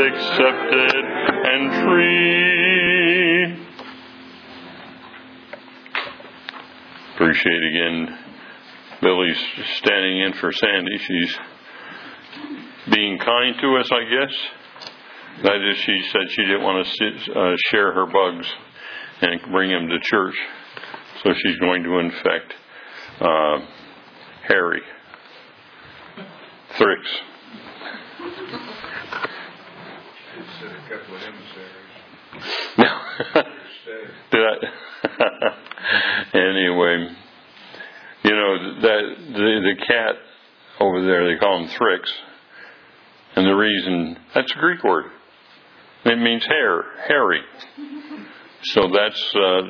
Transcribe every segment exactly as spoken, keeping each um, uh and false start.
accepted and free. Appreciate again Billy's standing in for Sandy. She's being kind to us, I guess. That is, she said she didn't want to sit, uh, share her bugs and bring them to church. So she's going to infect uh, Harry. Thrix. A couple of emissaries. No. Did I? Anyway, you know, that the, the cat over there, they call him Thrix. And the reason, that's a Greek word. It means hair, hairy. So that's uh,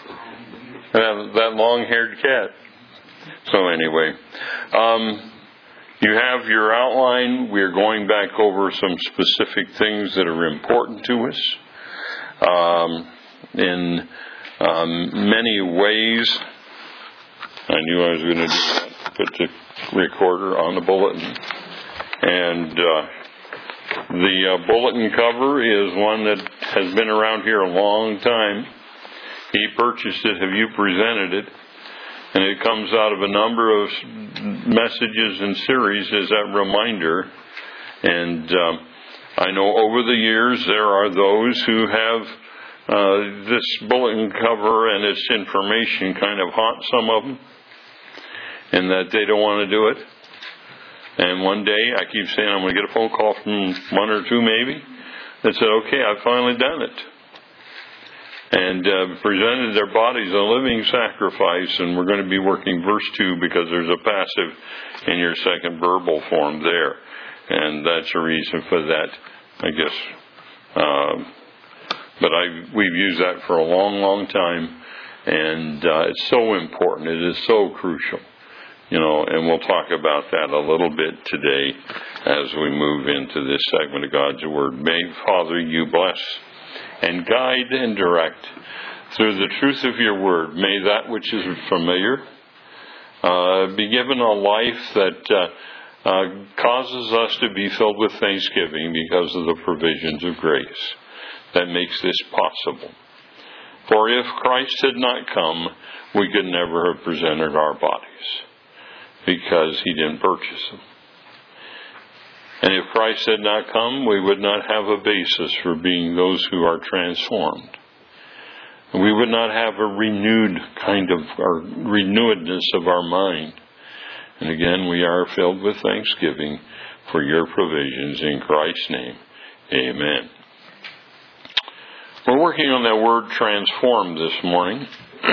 that, that long-haired cat. So anyway, um, you have your outline. We're going back over some specific things that are important to us um, in um, many ways. I knew I was going to do that. Put the recorder on the bulletin. And uh, the uh, bulletin cover is one that has been around here a long time. He purchased it. Have you presented it? And it comes out of a number of messages and series as that reminder. And uh, I know over the years there are those who have uh, this bulletin cover and its information kind of haunt some of them, and that they don't want to do it. And one day, I keep saying I'm going to get a phone call from one or two maybe that said, okay, I've finally done it. And uh, presented their bodies a living sacrifice, and we're going to be working verse two because there's a passive in your second verbal form there. And that's the reason for that, I guess. Um, but I we've used that for a long, long time, and uh, it's so important. It is so crucial. You know, and we'll talk about that a little bit today as we move into this segment of God's Word. May, Father, you bless and guide and direct through the truth of your Word. May that which is familiar uh, be given a life that uh, uh, causes us to be filled with thanksgiving because of the provisions of grace that makes this possible. For if Christ had not come, we could never have presented our bodies, because he didn't purchase them. And if Christ had not come, we would not have a basis for being those who are transformed. We would not have a renewed kind of, or renewedness of our mind. And again, we are filled with thanksgiving for your provisions in Christ's name. Amen. We're working on that word transform this morning.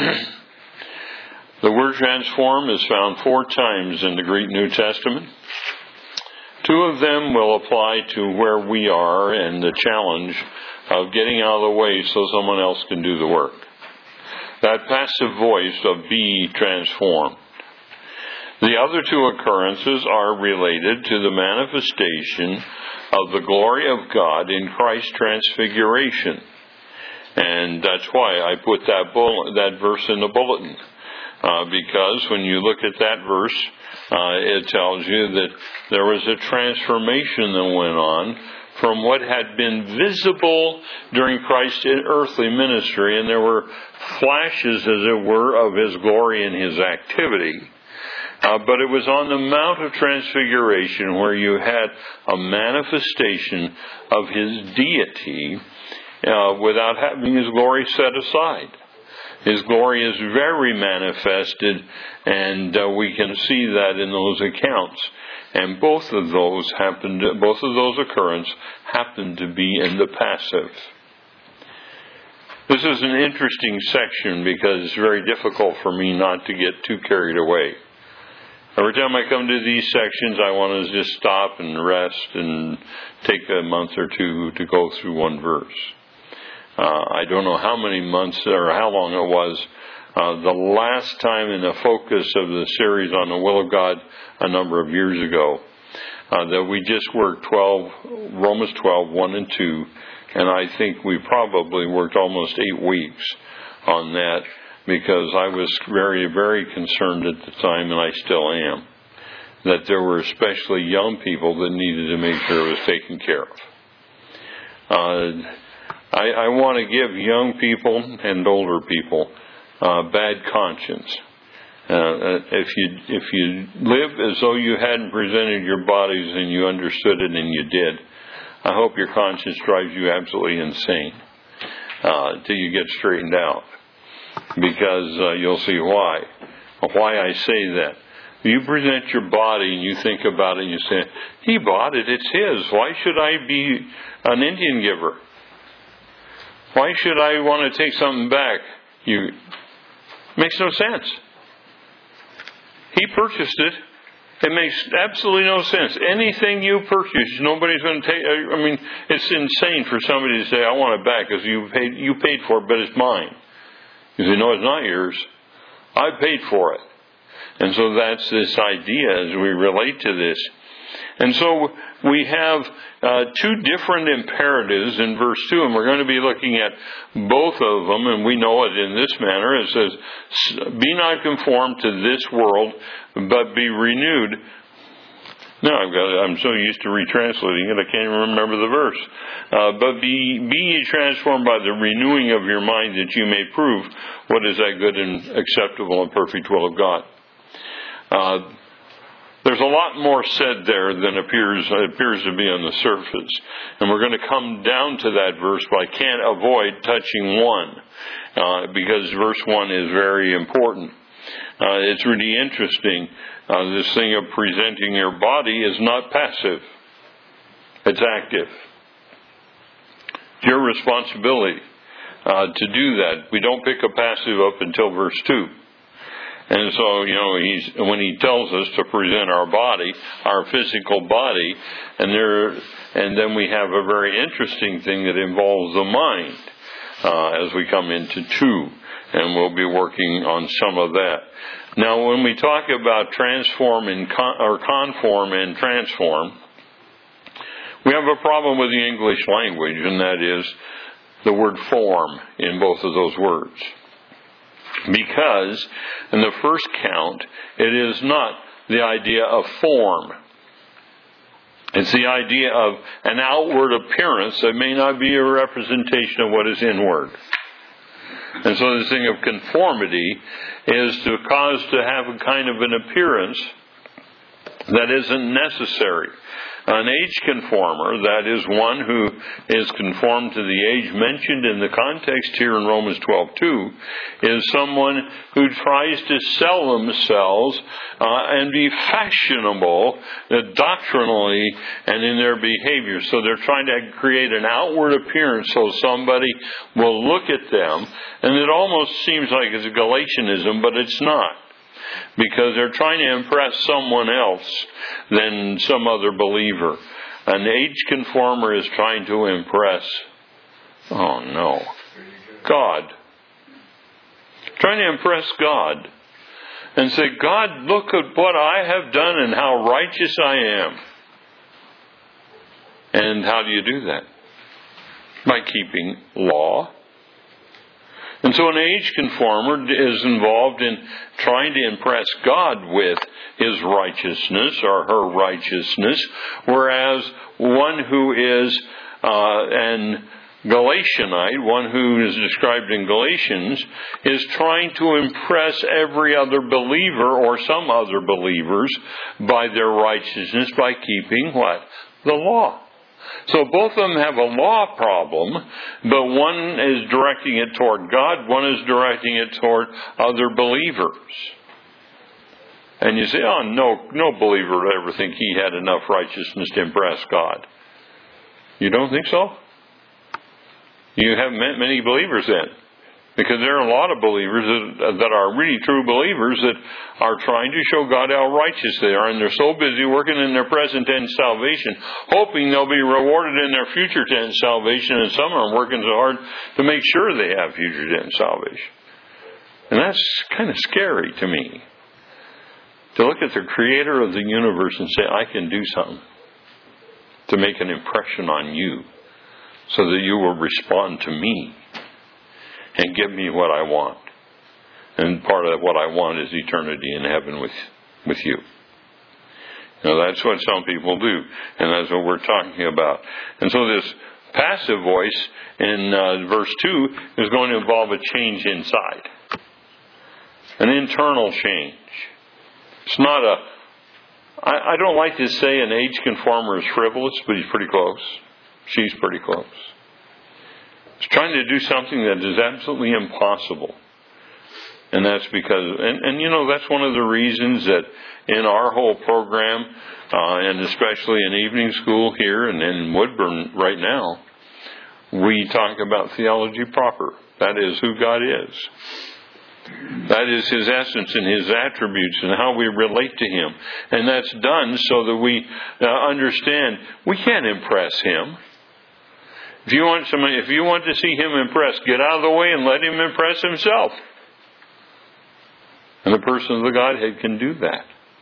The word transform is found four times in the Greek New Testament. Two of them will apply to where we are and the challenge of getting out of the way so someone else can do the work. That passive voice of be transformed. The other two occurrences are related to the manifestation of the glory of God in Christ's transfiguration. And that's why I put that bull- that verse in the bulletin. Uh, because when you look at that verse, uh, it tells you that there was a transformation that went on from what had been visible during Christ's earthly ministry, and there were flashes, as it were, of his glory and his activity. Uh, but it was on the Mount of Transfiguration where you had a manifestation of his deity uh, without having his glory set aside. His glory is very manifested, and uh, we can see that in those accounts. And both of those happened, both of those occurrences happened to be in the passive. This is an interesting section because it's very difficult for me not to get too carried away. Every time I come to these sections, I want to just stop and rest and take a month or two to go through one verse. Uh, I don't know how many months or how long it was. Uh, the last time in the focus of the series on the will of God a number of years ago, uh, that we just worked twelve, Romans twelve, one and two, and I think we probably worked almost eight weeks on that because I was very, very concerned at the time, and I still am, that there were especially young people that needed to make sure it was taken care of. Uh, I, I want to give young people and older people uh, bad conscience. Uh, if you if you live as though you hadn't presented your bodies and you understood it and you did, I hope your conscience drives you absolutely insane uh, till you get straightened out, because uh, you'll see why. Why I say that. You present your body and you think about it and you say, he bought it, it's his. Why should I be an Indian giver? Why should I want to take something back? You makes no sense. He purchased it. It makes absolutely no sense. Anything you purchase, nobody's going to take. I mean, it's insane for somebody to say, I want it back because you paid, you paid for it, but it's mine. You say, no, it's not yours. I paid for it. And so that's this idea as we relate to this. And so we have uh, two different imperatives in verse two, and we're going to be looking at both of them, and we know it in this manner. It says, be not conformed to this world, but be renewed. Now, I've got, I'm so used to retranslating it, I can't even remember the verse. Uh, but be, be ye transformed by the renewing of your mind, that you may prove what is that good and acceptable and perfect will of God. Uh, there's a lot more said there than appears appears to be on the surface. And we're going to come down to that verse, but I can't avoid touching one, uh, because verse one is very important. Uh, it's really interesting. Uh, this thing of presenting your body is not passive. It's active. It's your responsibility uh, to do that. We don't pick a passive up until verse two. And so, you know, he's, when he tells us to present our body, our physical body, and there, and then we have a very interesting thing that involves the mind uh, as we come into two, and we'll be working on some of that. Now, when we talk about transform and con, or conform and transform, we have a problem with the English language, and that is the word form in both of those words. Because in the first count, it is not the idea of form. It's the idea of an outward appearance that may not be a representation of what is inward. And so this thing of conformity is to cause to have a kind of an appearance that isn't necessary. An age conformer, that is one who is conformed to the age mentioned in the context here in Romans twelve two, is someone who tries to sell themselves uh, and be fashionable uh, doctrinally and in their behavior. So they're trying to create an outward appearance so somebody will look at them, and it almost seems like it's a Galatianism, but it's not. Because they're trying to impress someone else than some other believer. An age conformer is trying to impress, oh no, God. Trying to impress God. And say, God, look at what I have done and how righteous I am. And how do you do that? By keeping law. And so an age conformer is involved in trying to impress God with his righteousness or her righteousness, whereas one who is uh, an Galatianite, one who is described in Galatians, is trying to impress every other believer or some other believers by their righteousness by keeping what? The law. So both of them have a law problem, but one is directing it toward God, one is directing it toward other believers. And you say, oh, no, no believer would ever think he had enough righteousness to impress God. You don't think so? You haven't met many believers then. Because there are a lot of believers that, that are really true believers that are trying to show God how righteous they are, and they're so busy working in their present tense salvation, hoping they'll be rewarded in their future tense salvation, and some are working so hard to make sure they have future tense salvation. And that's kind of scary to me. To look at the Creator of the universe and say, I can do something to make an impression on you so that you will respond to me and give me what I want. And part of what I want is eternity in heaven with, with you. Now that's what some people do. And that's what we're talking about. And so this passive voice in uh, verse two is going to involve a change inside. An internal change. It's not a... I, I don't like to say an age conformer is frivolous, but he's pretty close. She's pretty close. It's trying to do something that is absolutely impossible. And that's because, and, and you know, that's one of the reasons that in our whole program, uh, and especially in evening school here and in Woodburn right now, we talk about theology proper. That is who God is. That is His essence and His attributes and how we relate to Him. And that's done so that we uh, understand we can't impress Him. If you want somebody, if you want to see Him impressed, get out of the way and let Him impress Himself. And the person of the Godhead can do that.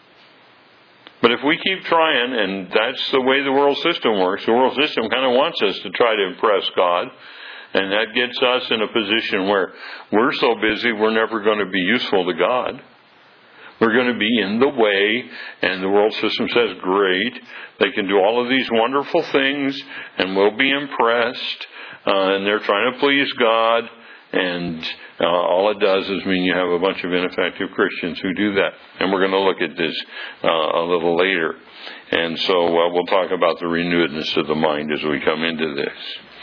But if we keep trying, and that's the way the world system works, the world system kind of wants us to try to impress God. And that gets us in a position where we're so busy we're never going to be useful to God. We're going to be in the way, and the world system says, great, they can do all of these wonderful things, and we'll be impressed, uh, and they're trying to please God, and uh, all it does is mean you have a bunch of ineffective Christians who do that. And we're going to look at this uh, a little later. And so uh, we'll talk about the renewedness of the mind as we come into this.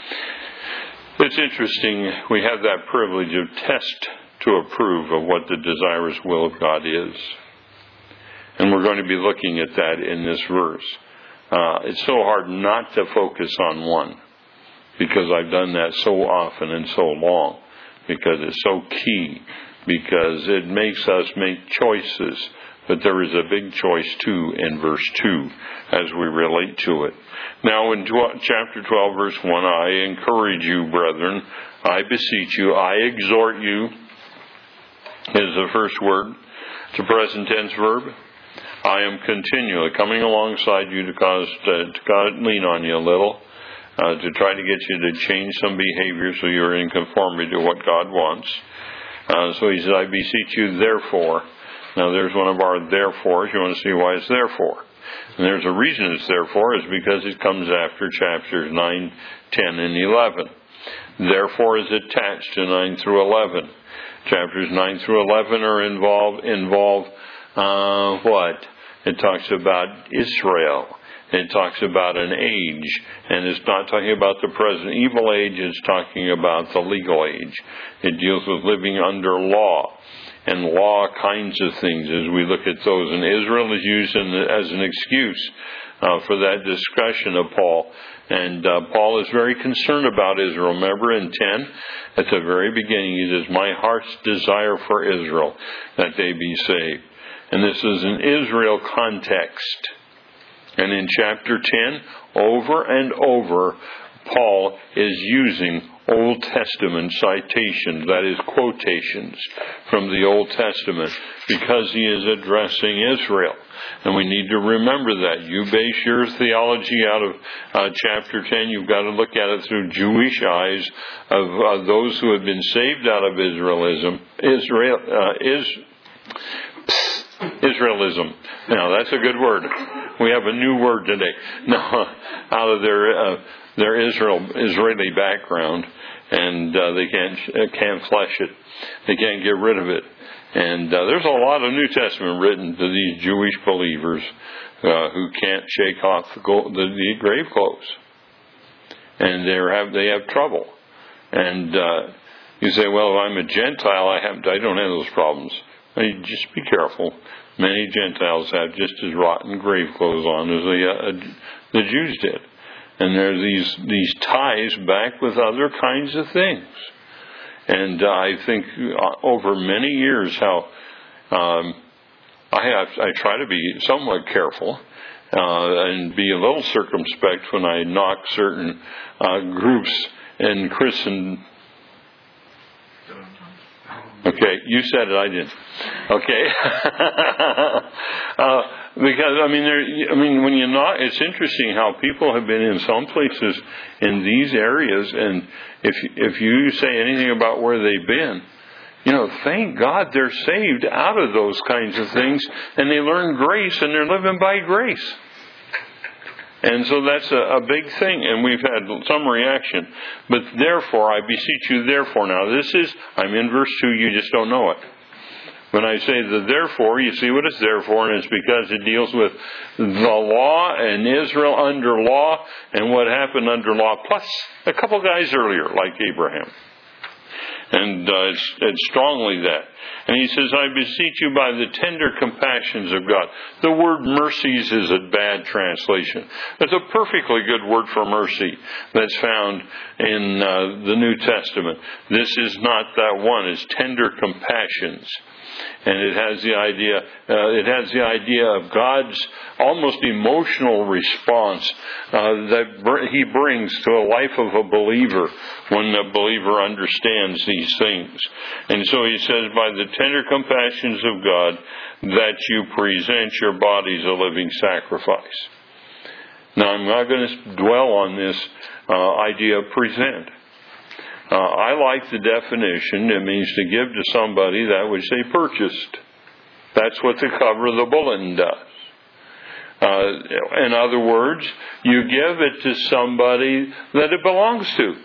It's interesting, we have that privilege of test to approve of what the desirous will of God is. And we're going to be looking at that in this verse. Uh, it's so hard not to focus on one, because I've done that so often and so long, because it's so key, because it makes us make choices. But there is a big choice too in verse two as we relate to it. Now in chapter twelve, verse one, I encourage you, brethren, I beseech you, I exhort you, is the first word. It's a present tense verb. I am continually coming alongside you to cause to, to God lean on you a little, uh, to try to get you to change some behavior so you're in conformity to what God wants. Uh, so he says, I beseech you, therefore. Now there's one of our therefores. You want to see why it's therefore. And there's a reason it's therefore, is because it comes after chapters nine, ten, and eleven. Therefore is attached to nine through eleven. Chapters nine through eleven are involved, involve uh, what? It talks about Israel. It talks about an age. And it's not talking about the present evil age. It's talking about the legal age. It deals with living under law. And law kinds of things as we look at those. And Israel is used in the, as an excuse uh, for that discussion of Paul. And uh, Paul is very concerned about Israel. Remember in ten, at the very beginning, he says, my heart's desire for Israel, that they be saved. And this is an Israel context. And in chapter ten, over and over, Paul is using Old Testament citations, that is, quotations from the Old Testament, because he is addressing Israel. And we need to remember that. You base your theology out of uh, chapter ten. You've got to look at it through Jewish eyes of uh, those who have been saved out of Israelism. Israel uh, is Israelism. Now that's a good word. We have a new word today. No, out of their uh, their Israel Israeli background, and uh, they can't uh, can't flesh it. They can't get rid of it. And uh, there's a lot of New Testament written to these Jewish believers uh, who can't shake off the, gold, the, the grave clothes, and they have they have trouble. And uh, you say, "Well, if I'm a Gentile, I have I don't have those problems." I mean, just be careful. Many Gentiles have just as rotten grave clothes on as the uh, the Jews did, and there are these these ties back with other kinds of things. And uh, I think uh, over many years how um, I have I try to be somewhat careful uh, and be a little circumspect when I knock certain uh, groups in Christendom. Okay, you said it, I didn't. Okay, uh, because I mean, there. I mean, when you not, it's interesting how people have been in some places in these areas, and if if you say anything about where they've been, you know, thank God they're saved out of those kinds of things, and they learn grace, and they're living by grace. And so that's a, a big thing, and we've had some reaction. But therefore, I beseech you, therefore. Now, this is, I'm in verse two, you just don't know it. When I say the therefore, you see what it's there for, and it's because it deals with the law and Israel under law and what happened under law, plus a couple guys earlier, like Abraham. And uh, it's, it's strongly that. And he says, I beseech you by the tender compassions of God. The word mercies is a bad translation. It's a perfectly good word for mercy that's found in uh, the New Testament. This is not that one. It's tender compassions. And it has the idea, uh, it has the idea of God's almost emotional response uh, that br- He brings to a life of a believer when the believer understands these things. And so He says, by the tender compassions of God, that you present your bodies a living sacrifice. Now, I'm not going to dwell on this uh, idea of present. Uh, I like the definition. It means to give to somebody that which they purchased. That's what the cover of the bulletin does. Uh, in other words, you give it to somebody that it belongs to.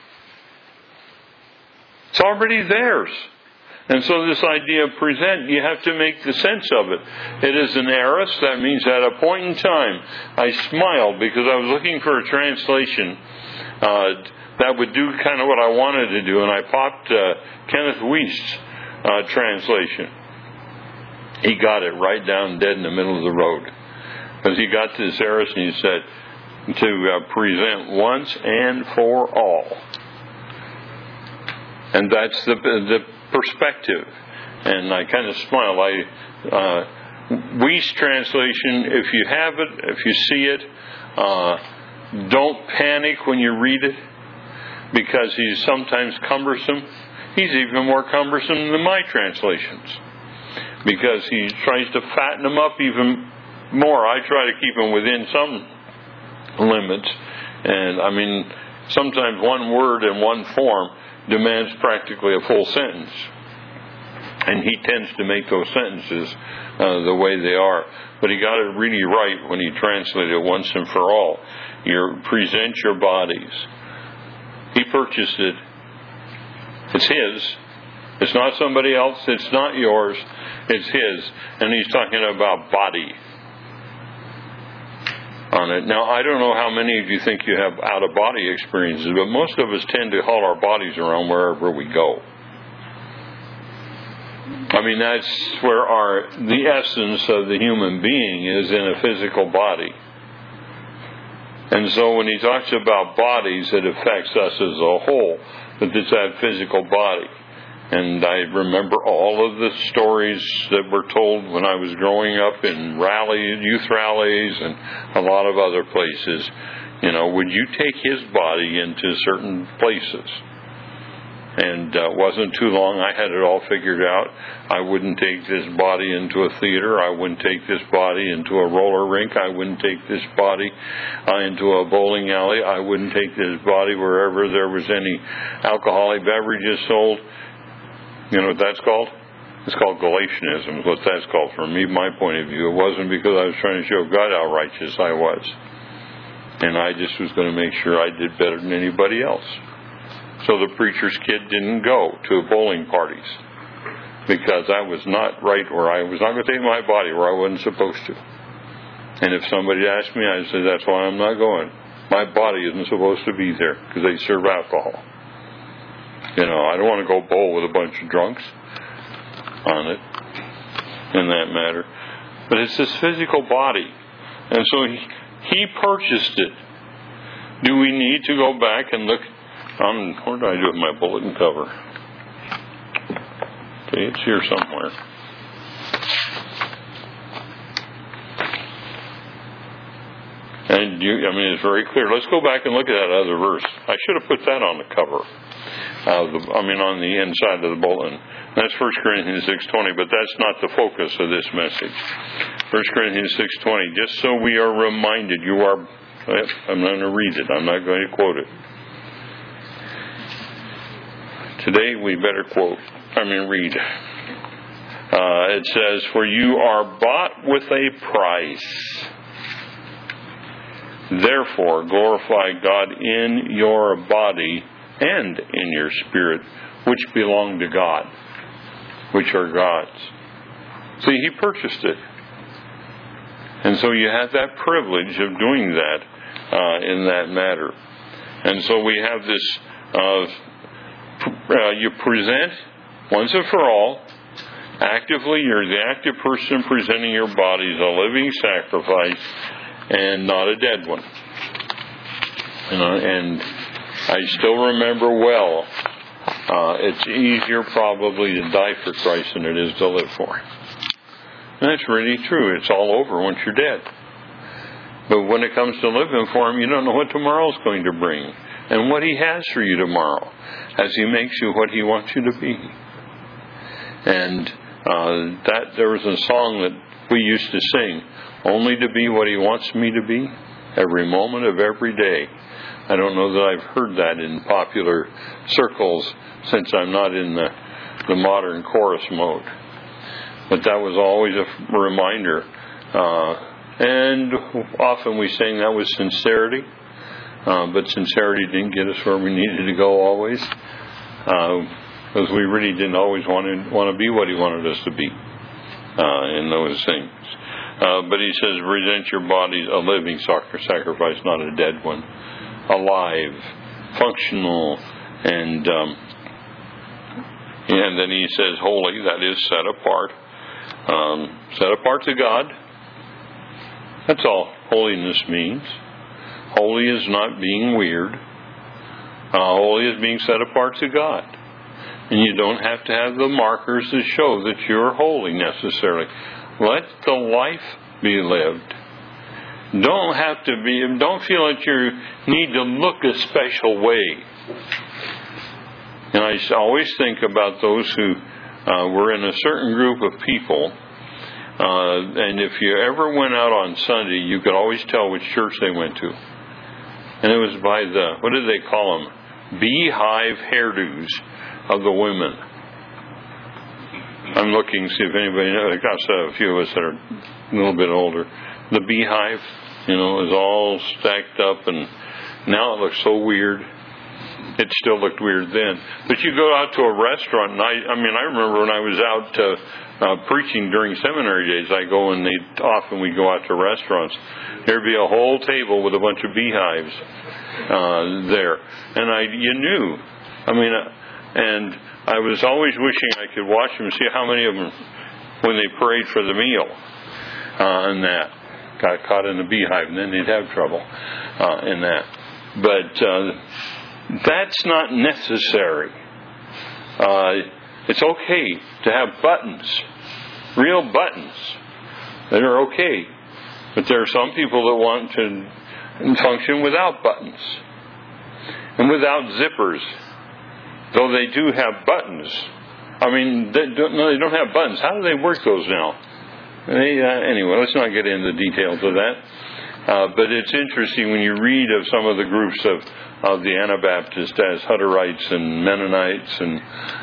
It's already theirs. And so this idea of present, you have to make the sense of it. It is an aorist. That means at a point in time, I smiled because I was looking for a translation uh, that would do kind of what I wanted to do, and I popped uh, Kenneth Wuest's uh, translation. He got it right down dead in the middle of the road. Because he got to this aorist and he said, to uh, present once and for all. And that's the the perspective. And I kind of smile. I uh, Wuest's translation, if you have it, if you see it, uh, don't panic when you read it, because he's sometimes cumbersome. He's even more cumbersome than my translations, because he tries to fatten them up even more. I try to keep them within some limits. And, I mean, sometimes one word in one form demands practically a full sentence. And he tends to make those sentences uh, the way they are. But he got it really right when he translated it once and for all. You present your bodies. He purchased it. It's his. It's not somebody else. It's not yours. It's his. And he's talking about body on it. Now, I don't know how many of you think you have out-of-body experiences, but most of us tend to haul our bodies around wherever we go. I mean, that's where our the essence of the human being is, in a physical body. And so when he talks about bodies, it affects us as a whole, but it's that physical body. And I remember all of the stories that were told when I was growing up in rallies, youth rallies, and a lot of other places. You know, would you take his body into certain places? And uh, it wasn't too long. I had it all figured out. I wouldn't take this body into a theater. I wouldn't take this body into a roller rink. I wouldn't take this body uh, into a bowling alley. I wouldn't take this body wherever there was any alcoholic beverages sold. You know what that's called? It's called Galatianism, is what that's called. From me, my point of view, it wasn't because I was trying to show God how righteous I was. And I just was going to make sure I did better than anybody else. So the preacher's kid didn't go to bowling parties, because I was not right, or I was not going to take my body where I wasn't supposed to. And if somebody asked me, I'd say, that's why I'm not going. My body isn't supposed to be there, because they serve alcohol. You know, I don't want to go bowl with a bunch of drunks on it, in that matter. But it's this physical body. And so he, he purchased it. Do we need to go back and look? Um, where did I do with my bulletin cover? Okay, it's here somewhere. And you, I mean, it's very clear. Let's go back and look at that other verse. I should have put that on the cover. Uh, the, I mean, on the inside of the bulletin. That's First Corinthians six twenty, but that's not the focus of this message. First Corinthians six twenty, just so we are reminded, you are, I'm not going to read it, I'm not going to quote it. Today we better quote, I mean read. Uh, it says, for you are bought with a price. Therefore, glorify God in your body and in your spirit, which belong to God, which are God's. See, He purchased it. And so you have that privilege of doing that uh, in that matter. And so we have this, uh, uh, you present once and for all, actively, you're the active person presenting your body as a living sacrifice and not a dead one. You know, and I still remember well, uh, it's easier probably to die for Christ than it is to live for Him. And that's really true. It's all over once you're dead. But when it comes to living for Him, you don't know what tomorrow's going to bring and what He has for you tomorrow as He makes you what He wants you to be. And uh, that there was a song that we used to sing, only to be what He wants me to be every moment of every day. I don't know that I've heard that in popular circles since I'm not in the, the modern chorus mode. But that was always a reminder. Uh, and often we sang that with sincerity. Uh, but sincerity didn't get us where we needed to go always. Uh, because we really didn't always want to, want to be what He wanted us to be uh, in those things. Uh, but He says, present your body a living sacrifice, not a dead one. Alive, functional, and um, and then He says holy, that is set apart. Um, set apart to God. That's all holiness means. Holy is not being weird. Uh, holy is being set apart to God. And you don't have to have the markers that show that you're holy necessarily. Let the life be lived. Don't have to be, don't feel that you need to look a special way. And I always think about those who uh, were in a certain group of people. Uh, and if you ever went out on Sunday, you could always tell which church they went to. And it was by the, what did they call them? Beehive hairdos of the women. I'm looking to see if anybody knows. I've got a few of us that are a little bit older. The beehive, you know, is all stacked up, and now it looks so weird. It still looked weird then. But you go out to a restaurant, and I, I mean, I remember when I was out to, uh, preaching during seminary days, I go and they often we go out to restaurants. There'd be a whole table with a bunch of beehives uh, there, and I, you knew. I mean, uh, and I was always wishing I could watch them, see how many of them, when they prayed for the meal, uh, and that got caught in the beehive, and then they'd have trouble uh, in that. But uh, that's not necessary. Uh, it's okay to have buttons, real buttons, that are okay. But there are some people that want to function without buttons and without zippers. Though they do have buttons. I mean, they don't, no, they don't have buttons. How do they work those now? They, uh, anyway, let's not get into the details of that. Uh, but it's interesting when you read of some of the groups of, of the Anabaptists as Hutterites and Mennonites and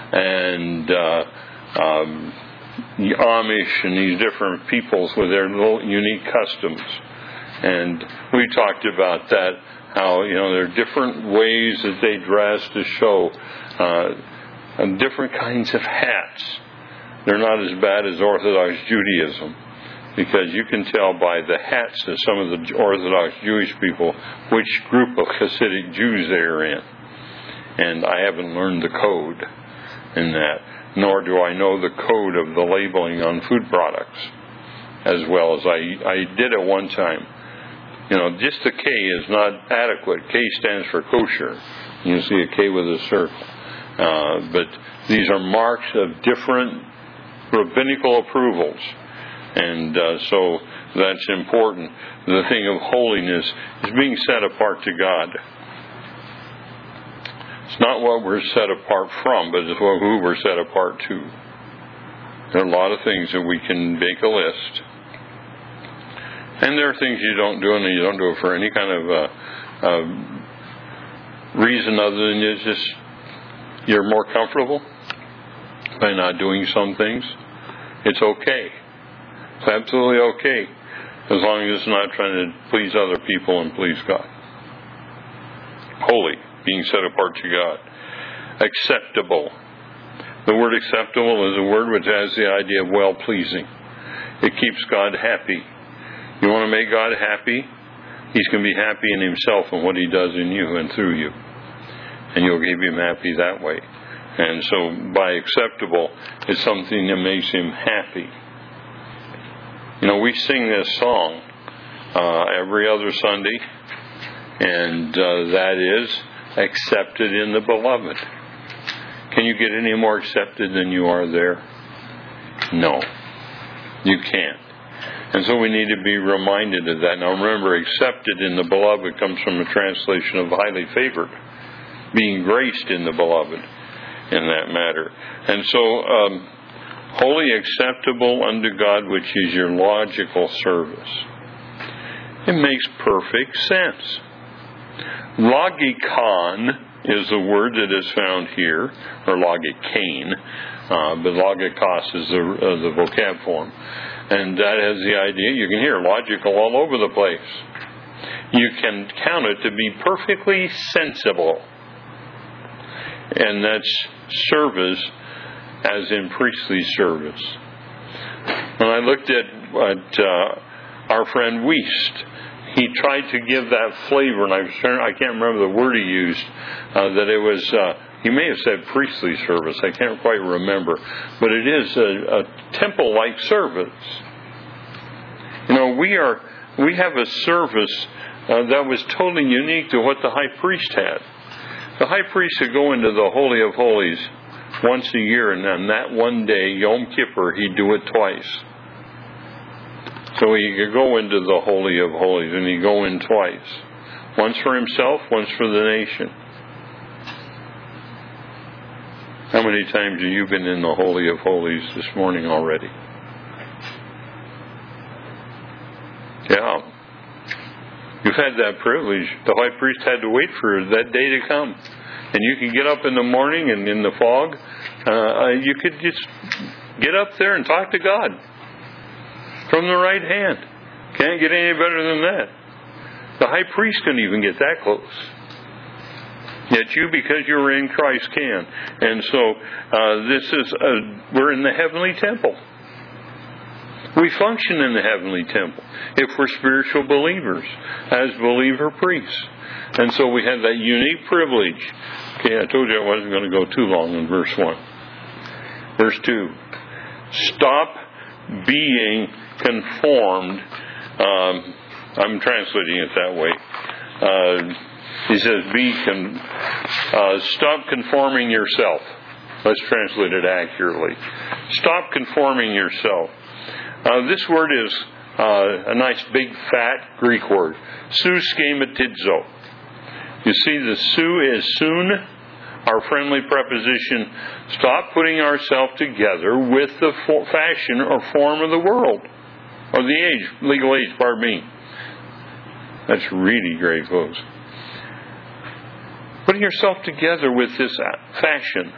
and uh, um, the Amish and these different peoples with their little unique customs. And we talked about that, how, you know, there are different ways that they dress to show uh, and different kinds of hats. They're not as bad as Orthodox Judaism, because you can tell by the hats of some of the Orthodox Jewish people which group of Hasidic Jews they are in. And I haven't learned the code in that, nor do I know the code of the labeling on food products as well as I, I did at one time. You know, just a K is not adequate. K stands for kosher. You see a K with a circle. Uh, but these are marks of different rabbinical approvals. And uh, so that's important. The thing of holiness is being set apart to God. It's not what we're set apart from, but it's who we're set apart to. There are a lot of things that we can make a list. And there are things you don't do, and you don't do it for any kind of uh, uh, reason other than it's just you're more comfortable by not doing some things. It's okay. It's absolutely okay. as long as it's not trying to please other people and please God. Holy, being set apart to God. Acceptable. The word acceptable is a word which has the idea of well-pleasing. It keeps God happy. You want to make God happy? He's going to be happy in Himself and what He does in you and through you. And you'll keep Him happy that way. And so by acceptable, it's something that makes Him happy. You know, we sing this song uh, every other Sunday, and uh, that is accepted in the Beloved. Can you get any more accepted than you are there? No, you can't. And so we need to be reminded of that. Now remember, accepted in the Beloved comes from a translation of highly favored, being graced in the Beloved in that matter. And so, um, wholly acceptable unto God, which is your logical service. It makes perfect sense. Logikon is the word that is found here, or logikane, uh, but logikos is the, uh, the vocab form. And that has the idea, you can hear logical all over the place. You can count it to be perfectly sensible. And that's service as in priestly service. When I looked at, at uh, our friend Wiest, he tried to give that flavor, and I, was trying, I can't remember the word he used, uh, that it was, uh, he may have said priestly service, I can't quite remember, but it is a, a temple-like service. You know, we are, we have a service uh, that was totally unique to what the high priest had. The high priest would go into the Holy of Holies once a year, and on that one day, Yom Kippur, he'd do it twice. So he could go into the Holy of Holies, and he'd go in twice. Once for himself, once for the nation. How many times have you been in the Holy of Holies this morning already? Yeah. You've had that privilege. The high priest had to wait for that day to come. And you can get up in the morning and in the fog, uh, you could just get up there and talk to God from the right hand. Can't get any better than that. The high priest couldn't even get that close. Yet you, because you're in Christ, can. And so uh, this is, uh, we're in the heavenly temple. We function in the heavenly temple if we're spiritual believers, as believer priests. And so we have that unique privilege. Okay, I told you I wasn't going to go too long in verse one. Verse two. Stop being conformed. Um, I'm translating it that way. Uh, he says, "Be con- uh, stop conforming yourself." Let's translate it accurately. Stop conforming yourself. Uh, this word is uh, a nice big fat Greek word. Su schematizo. You see, the su is soon, our friendly preposition. Stop putting ourselves together with the for- fashion or form of the world. Or the age, legal age, pardon me. That's really great, folks. Putting yourself together with this fashion.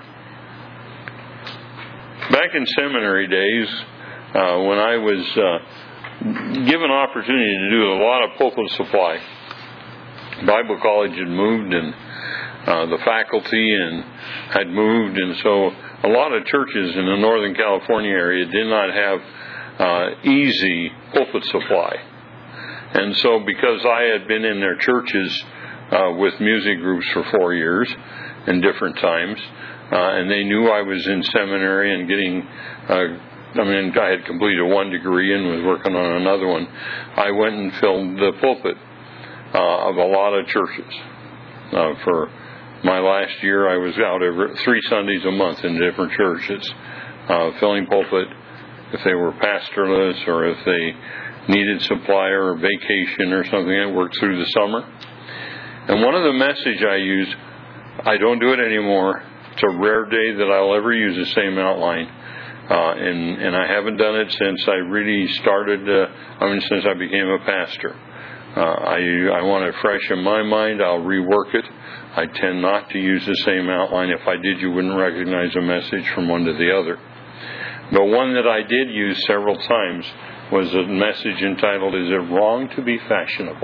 Back in seminary days, uh, when I was uh, given opportunity to do a lot of pulpit supply, Bible college had moved, and uh, the faculty and had moved, and so a lot of churches in the Northern California area did not have uh, easy pulpit supply. And so because I had been in their churches uh, with music groups for four years in different times, uh, and they knew I was in seminary and getting, uh, I mean, I had completed one degree and was working on another one, I went and filled the pulpit Uh, of a lot of churches. Uh, for my last year, I was out every three Sundays a month in different churches, uh, filling pulpit if they were pastorless or if they needed supply or vacation or something. I worked through the summer. And one of the message I used, I don't do it anymore. It's a rare day that I'll ever use the same outline. Uh, and, and I haven't done it since I really started, uh, I mean, since I became a pastor. Uh, I, I want it fresh in my mind. I'll rework it. I tend not to use the same outline. If I did, you wouldn't recognize a message from one to the other. But one that I did use several times was a message entitled, "Is It Wrong to Be Fashionable?"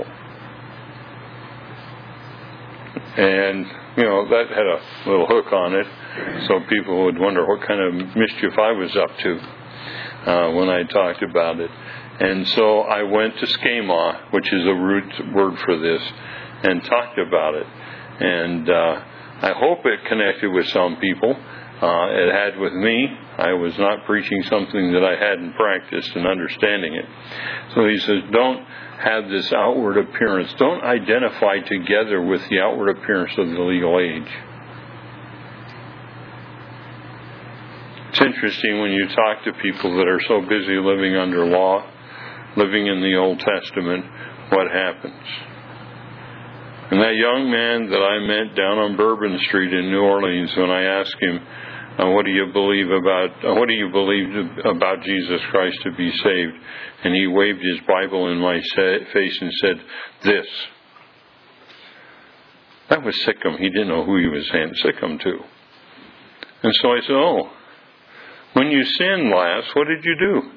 And, you know, that had a little hook on it, so people would wonder what kind of mischief I was up to uh, when I talked about it. And so I went to schema, which is a root word for this, and talked about it. And uh, I hope it connected with some people. Uh, it had with me. I was not preaching something that I hadn't practiced and understanding it. So he says, don't have this outward appearance. Don't identify together with the outward appearance of the legal age. It's interesting when you talk to people that are so busy living under law, living in the Old Testament, what happens. And that young man that I met down on Bourbon Street in New Orleans, when I asked him, uh, what do you believe about, uh, what do you believe to, about Jesus Christ to be saved? And he waved his Bible in my sa- face and said, this. That was Sikkim. He didn't know who he was saying Sikkim to. And so I said, oh, when you sinned last, what did you do?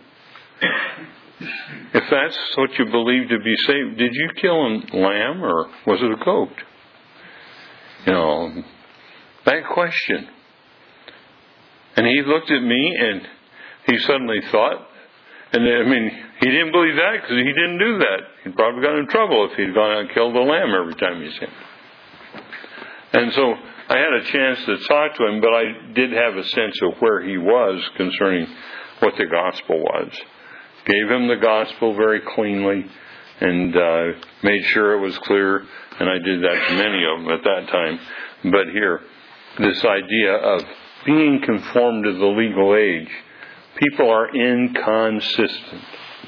If that's what you believe to be saved, did you kill a lamb or was it a goat? You know, that question. And he looked at me and he suddenly thought, and I mean, he didn't believe that because he didn't do that. He'd probably got in trouble if he'd gone out and killed a lamb every time he sinned. And so I had a chance to talk to him, but I did have a sense of where he was concerning what the gospel was. Gave him the gospel very cleanly and uh, made sure it was clear, and I did that to many of them at that time. But here, this idea of being conformed to the legal age, people are inconsistent.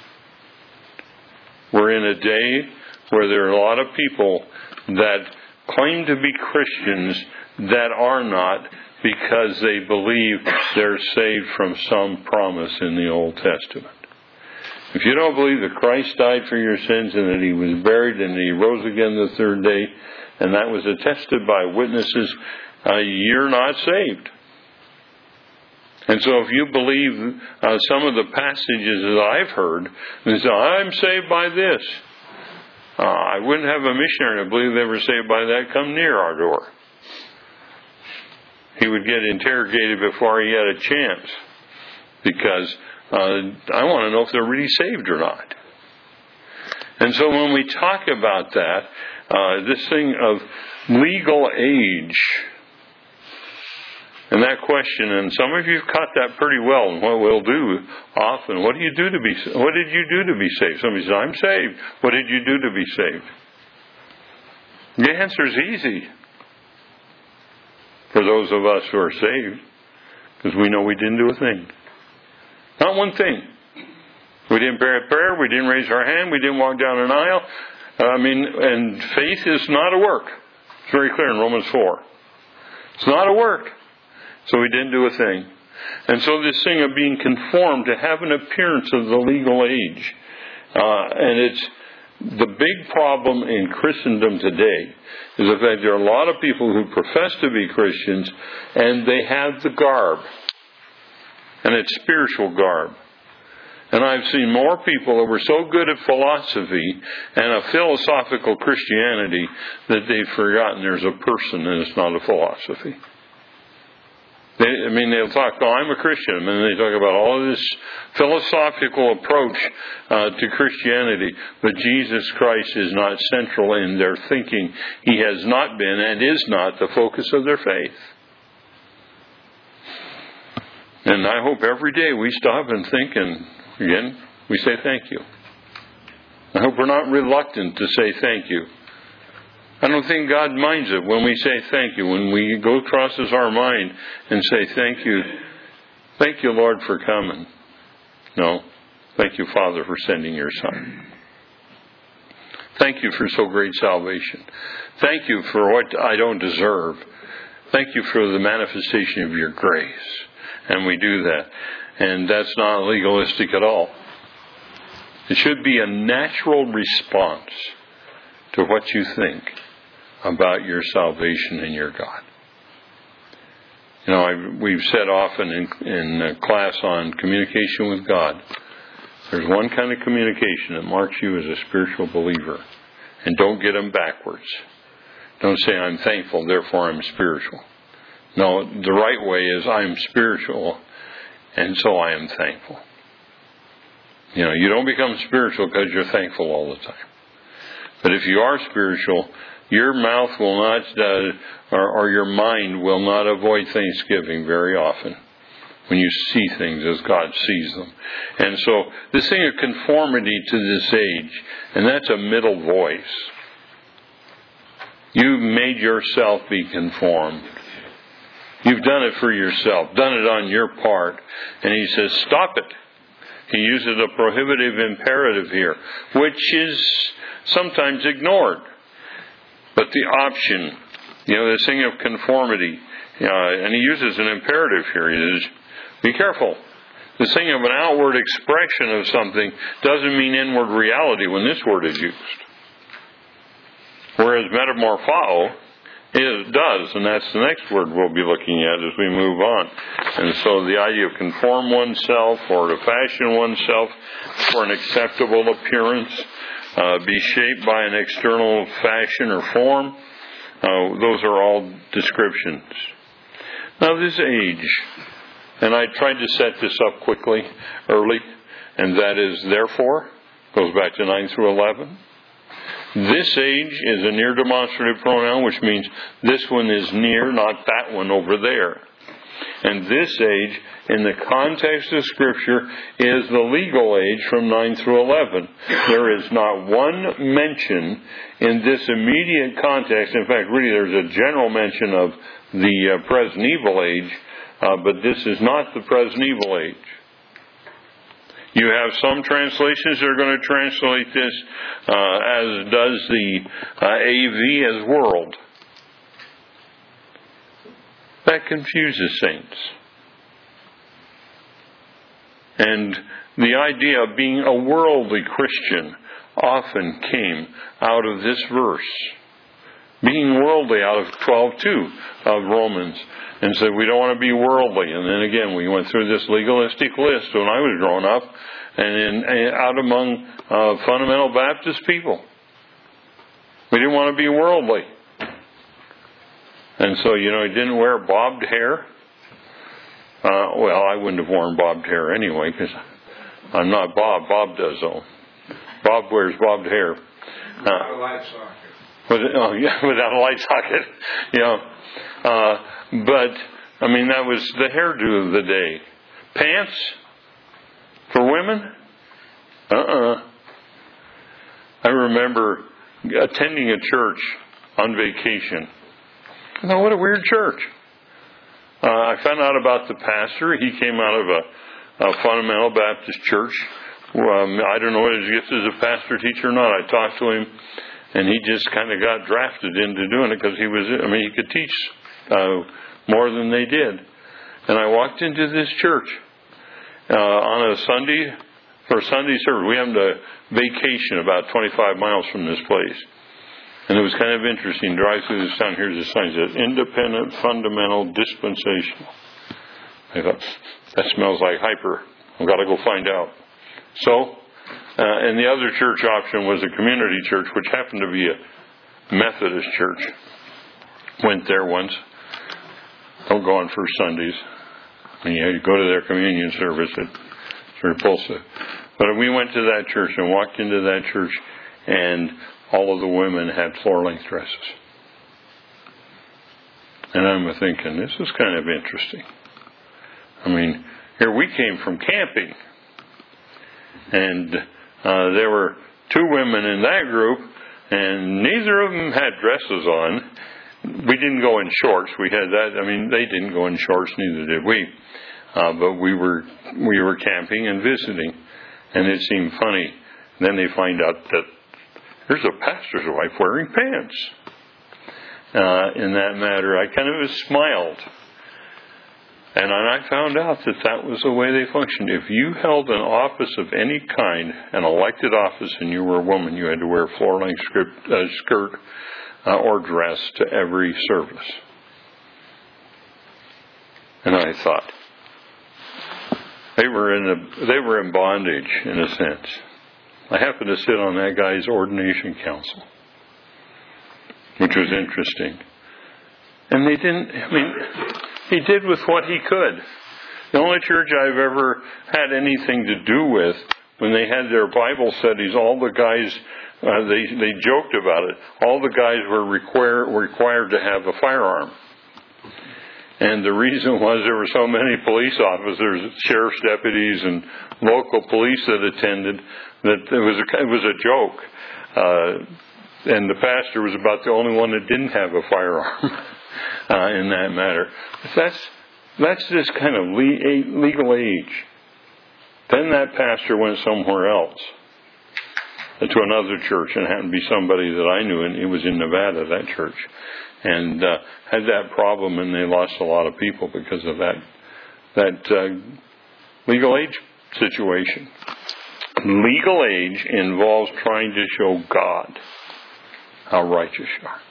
We're in a day where there are a lot of people that claim to be Christians that are not because they believe they're saved from some promise in the Old Testament. If you don't believe that Christ died for your sins and that He was buried and He rose again the third day, and that was attested by witnesses, uh, you're not saved. And so if you believe uh, some of the passages that I've heard, and say, I'm saved by this, uh, I wouldn't have a missionary to believe they were saved by that come near our door. He would get interrogated before he had a chance, because uh, I want to know if they're really saved or not. And so when we talk about that, uh, this thing of legal age, and that question, and some of you have caught that pretty well. And what we'll do often, what do you do to be? What did you do to be saved? Somebody says, "I'm saved." What did you do to be saved? The answer is easy for those of us who are saved, because we know we didn't do a thing, not one thing. We didn't pray a prayer. We didn't raise our hand. We didn't walk down an aisle. I mean, and faith is not a work. It's very clear in Romans four. It's not a work. So we didn't do a thing. And so this thing of being conformed to have an appearance of the legal age. Uh, and it's the big problem in Christendom today is the fact there are a lot of people who profess to be Christians and they have the garb. And it's spiritual garb. And I've seen more people that were so good at philosophy and a philosophical Christianity that they've forgotten there's a person and it's not a philosophy. They, I mean, they'll talk, oh, I'm a Christian. And then they talk about all of this philosophical approach uh, to Christianity. But Jesus Christ is not central in their thinking. He has not been and is not the focus of their faith. And I hope every day we stop and think, and again, we say thank you. I hope we're not reluctant to say thank you. I don't think God minds it when we say thank you, when we go crosses our mind and say thank you. Thank you, Lord, for coming. No. Thank you, Father, for sending your Son. Thank you for so great salvation. Thank you for what I don't deserve. Thank you for the manifestation of your grace. And we do that. And that's not legalistic at all. It should be a natural response to what you think about your salvation and your God. You know, I, we've said often in, in class on communication with God There's one kind of communication that marks you as a spiritual believer. And don't get them backwards. Don't say, I'm thankful, therefore I'm spiritual. No, the right way is, I'm spiritual, and so I am thankful. You know, you don't become spiritual because you're thankful all the time. But if you are spiritual, your mouth will not, uh, or, or your mind will not avoid thanksgiving very often when you see things as God sees them. And so, this thing of conformity to this age, and that's a middle voice. You've made yourself be conformed. You've done it for yourself, done it on your part. And he says, stop it. He uses a prohibitive imperative here, which is sometimes ignored. But the option, you know, this thing of conformity, uh, and he uses an imperative here. He says, be careful. This thing of an outward expression of something doesn't mean inward reality when this word is used. Whereas metamorphao is, does, and that's the next word we'll be looking at as we move on. And so the idea of conform oneself or to fashion oneself for an acceptable appearance, uh, be shaped by an external fashion or form, uh, those are all descriptions. Now this age, and I tried to set this up quickly, early, and that is therefore, goes back to nine through eleven. This age is a near demonstrative pronoun, which means this one is near, not that one over there. And this age, in the context of Scripture, is the legal age from nine through eleven. There is not one mention in this immediate context. In fact, really, there's a general mention of the uh, present evil age, uh, but this is not the present evil age. You have some translations that are going to translate this uh, as does the uh, A V as world. That confuses saints. And the idea of being a worldly Christian often came out of this verse. Being worldly out of twelve two of Romans. And said, we don't want to be worldly. And then again, we went through this legalistic list when I was growing up, and in, out among uh, fundamental Baptist people. We didn't want to be worldly. And so, you know, he didn't wear bobbed hair. Uh, well, I wouldn't have worn bobbed hair anyway, because I'm not Bob. Bob does, though. Bob wears bobbed hair. Without uh, a light socket. With, oh, yeah, without a light socket. You know. Uh, But, I mean, that was the hairdo of the day. Pants? For women? Uh-uh. I remember attending a church on vacation. I thought, what a weird church. Uh, I found out about the pastor. He came out of a, a fundamental Baptist church. Um, I don't know what his gift as a pastor teacher or not. I talked to him, and he just kind of got drafted into doing it because he was, I mean, he could teach uh, more than they did. And I walked into this church uh, on a Sunday, for Sunday service. We happened to vacation about twenty-five miles from this place. And it was kind of interesting. Drive through this town, here's a sign that says, Independent Fundamental Dispensational. I thought, that smells like hyper. I've got to go find out. So, uh, and the other church option was a community church, which happened to be a Methodist church. Went there once. Don't go on first Sundays. I mean, you go to their communion service. It's repulsive. But we went to that church and walked into that church, and all of the women had floor-length dresses. And I'm thinking, this is kind of interesting. I mean, here we came from camping. And uh, there were two women in that group, and neither of them had dresses on. We didn't go in shorts. We had that. I mean, they didn't go in shorts, neither did we. Uh, but we were we were camping and visiting, and it seemed funny. Then they find out that there's a pastor's wife wearing pants. Uh, in that matter, I kind of smiled. And I found out that that was the way they functioned. If you held an office of any kind, an elected office, and you were a woman, you had to wear a floor-length skirt, uh, skirt uh, or dress to every service. And I thought, They were in a, they were in bondage, in a sense. I happened to sit on that guy's ordination council, which was interesting. And they didn't, I mean, he did with what he could. The only church I've ever had anything to do with, when they had their Bible studies, all the guys, uh, they, they joked about it. All the guys were require, required to have a firearm. And the reason was there were so many police officers, sheriff's deputies, and local police that attended that it was a, it was a joke. Uh, and the pastor was about the only one that didn't have a firearm uh, in that matter. But that's that's this kind of le- legal age. Then that pastor went somewhere else, to another church, and it happened to be somebody that I knew, and it was in Nevada, that church. And uh, had that problem, and they lost a lot of people because of that that uh, legal age situation. Legal age involves trying to show God how righteous you are.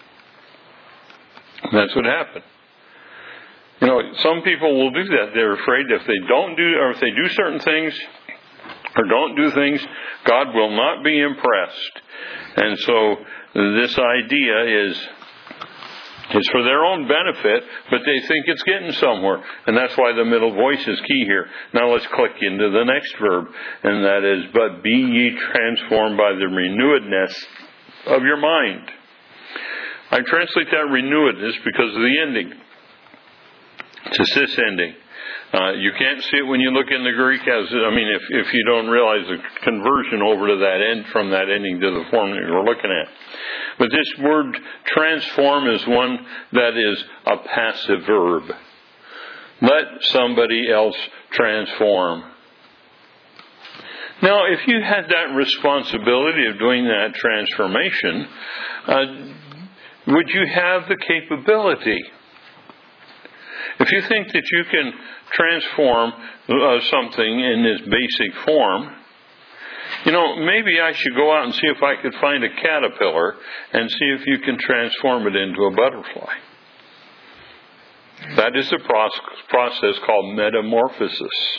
And that's what happened. You know, some people will do that. They're afraid if they don't do, or if they do certain things, or don't do things, God will not be impressed. And so this idea is It's for their own benefit, but they think it's getting somewhere. And that's why the middle voice is key here. Now let's click into the next verb, and that is, but be ye transformed by the renewedness of your mind. I translate that renewedness because of the ending. It's a cis ending. Uh, you can't see it when you look in the Greek as, I mean, if, if you don't realize the conversion over to that end, from that ending to the form that you're looking at. But this word transform is one that is a passive verb. Let somebody else transform. Now, if you had that responsibility of doing that transformation, uh, would you have the capability? If you think that you can transform uh, something in this basic form, you know, maybe I should go out and see if I could find a caterpillar and see if you can transform it into a butterfly. That is a process called metamorphosis.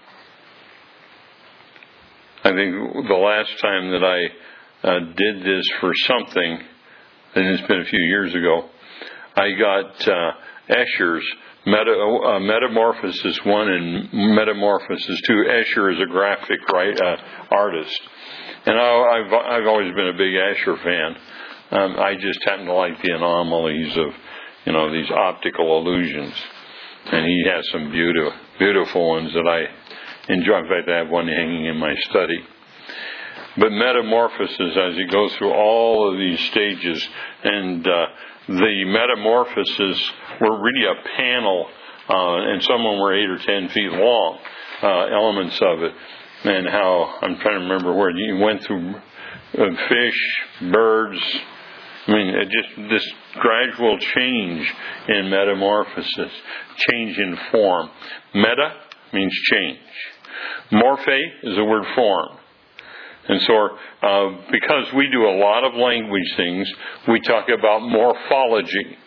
I think the last time that I uh, did this for something, and it's been a few years ago, I got uh, Escher's Meta, uh, Metamorphosis one and Metamorphosis two. Escher is a graphic right, uh, artist. And I, I've, I've always been a big Escher fan. Um, I just happen to like the anomalies of, you know, these optical illusions. And he has some beautiful, beautiful ones that I enjoy. In fact, I have one hanging in my study. But Metamorphosis, as he goes through all of these stages, and uh, the metamorphoses were really a panel, uh, and some of them were eight or ten feet long, uh, elements of it. And how, I'm trying to remember where you went through uh, fish, birds. I mean, it just this gradual change in metamorphosis, change in form. Meta means change. Morphe is the word form. And so, uh, because we do a lot of language things, we talk about morphology.